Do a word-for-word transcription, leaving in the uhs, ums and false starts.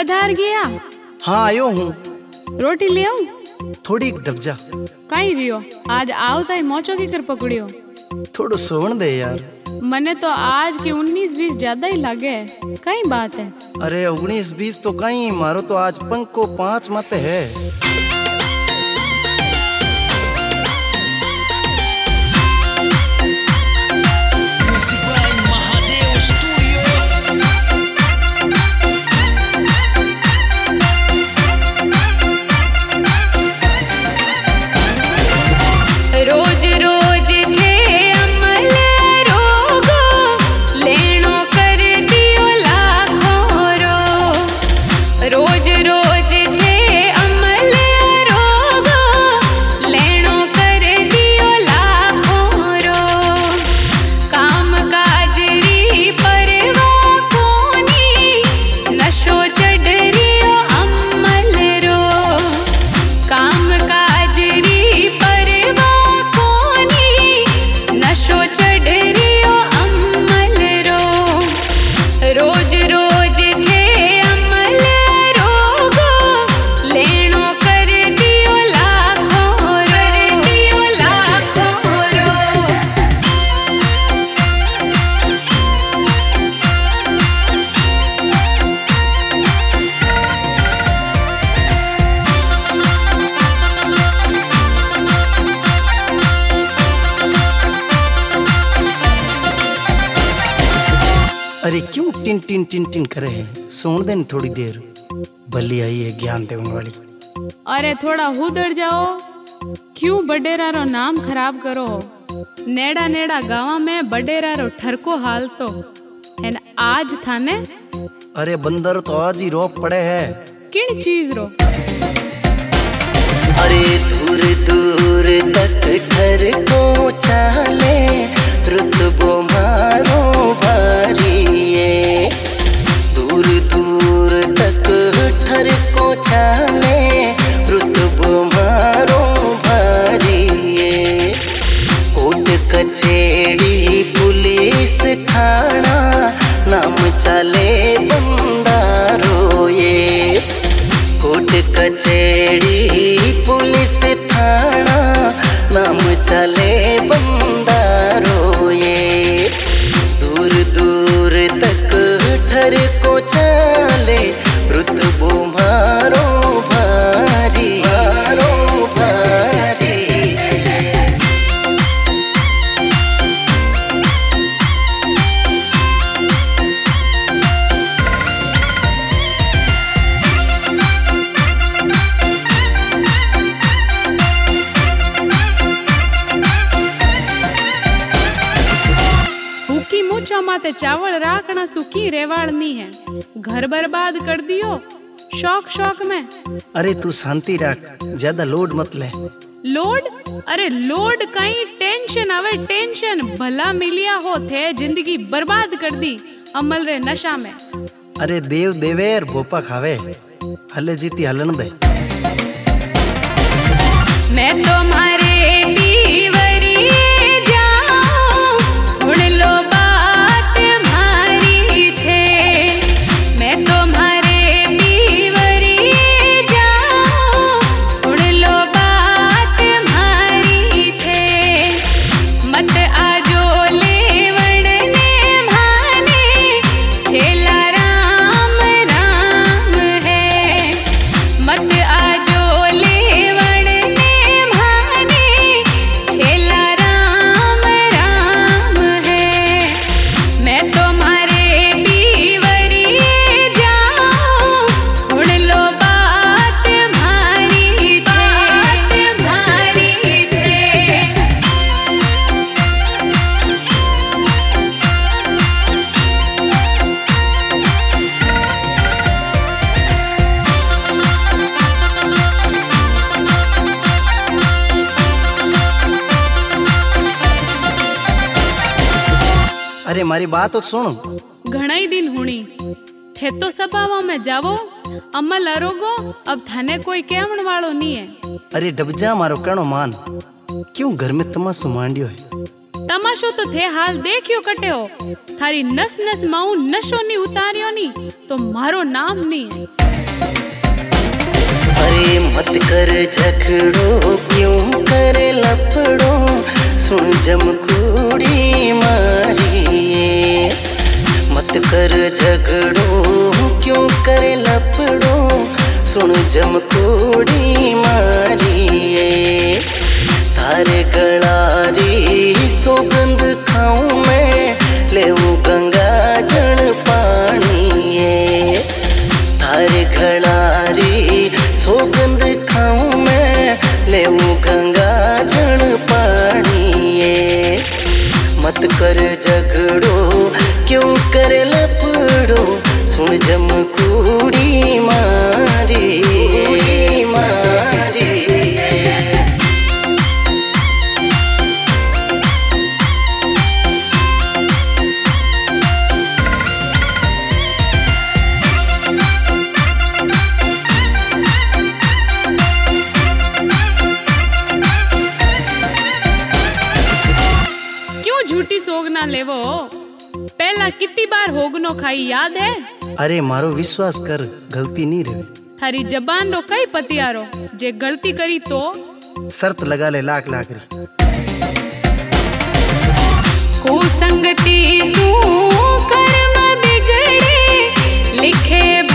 पधार गया। हाँ आयो हूँ। रोटी ले आऊं? थोड़ी डबजा। कहीं रियो आज आवता ही मोचो की कर पकड़ियो। थोड़ो सोवन दे यार। मने तो आज के उन्नीस बीस ज्यादा ही लगे। कई बात है? अरे उन्नीस बीस तो कहीं, मारो तो आज पंको पांच मत है। रोज रोज थे अमल रोगो, लेनो कर दियो लाखों रो। रोज रोज थे अमल रोगो, लेनो कर दियो लाखों रो। काम काजरी परवाह कोनी, नशो चढ़ रियो अमल रो। काम काजरी रोज रोज थे अमल रोगो, लेनो कर दियो लाखों रो, दियो लाखों रो। अरे क्यों टिन टिन टिन टिन करे है? सोन देन थोड़ी देर, भली आई है ज्ञान देवन वाली। अरे थोड़ा हुदड़ जाओ, क्यों बडेरा रो नाम खराब करो। नेड़ा नेड़ा गाँव में बडेरा रो ठरको हाल तो है न आज थाने। अरे बंदर तो आज ही रोप पड़े है। किन चीज रो? अरे दूर दूर तक ठरको चाले, रुतबो मारो भारी। दूर दूर तक ठरको चाले, रुतबो मारो भारी। कोर्ट कचेड़ी पुलिस थाना, नाम चले बंदारो ये। कोर्ट कचेड़ी पुलिस थाना, नाम चले बंदारो ये। दूर दूर तक ठरको चाले, रुतबो मारो भारी, मारो भारी। माते चावल राखना सुखी रेवाड़नी है। घर बर्बाद कर दियो शौक शौक में। अरे तू शांति रख, ज्यादा लोड मत ले। लोड? अरे लोड कहीं टेंशन आवे टेंशन। भला मिलिया हो थे जिंदगी बर्बाद कर दी अमल रे नशा में। अरे देव देवेर भोपा खावे, हले जीती हलन दे। मैं तो मारे पीवरी जाऊं, सुन लो बात मारी थे। मैं तो मारे पीवरी जाऊं, सुन लो बात मारी थे। मत आजो लेवड़ ने भाने, छेला राम राम है। मत आजो अरे मारी बात तो सुन। घना ही दिन हुणी थे तो सभावा में जावो, अमल अरोगो अब थाने कोई केवण वालो नहीं है। अरे डबजा मारो कहनो मान, क्यों घर में तमाशो मांडियो है? तमाशो तो थे हाल देखियो कटे हो। थारी नस नस माऊ नशो नी उतारियो नी तो मारो नाम नहीं है। अरे मत कर झगड़ो क्यों करे लफड़ो, सुन जमकूड़ी मारिए। मत कर झगड़ो क्यों करे लफड़ो, सुन जमकूड़ी मारिए। तारे गलारी सौगंध खाऊं मैं, लेवू गंगा जल पानिए। तारे गलारी सौगंध खाऊं मैं, लेवू गंगा जल पानिए। मत कर झगड़ो क्यों करे लफड़ो, सुन जमकूड़ी मारी मारी। क्यों झूठी सोगना लेवो, पहला कितनी बार होगनो खाई याद है? अरे मारो विश्वास कर, गलती नहीं रहे। थारी जबान रो कई पतियारो, जे गलती करी तो शर्त लगा ले लाख लाख री। को संगति सू कर्म बिगड़े, लिखे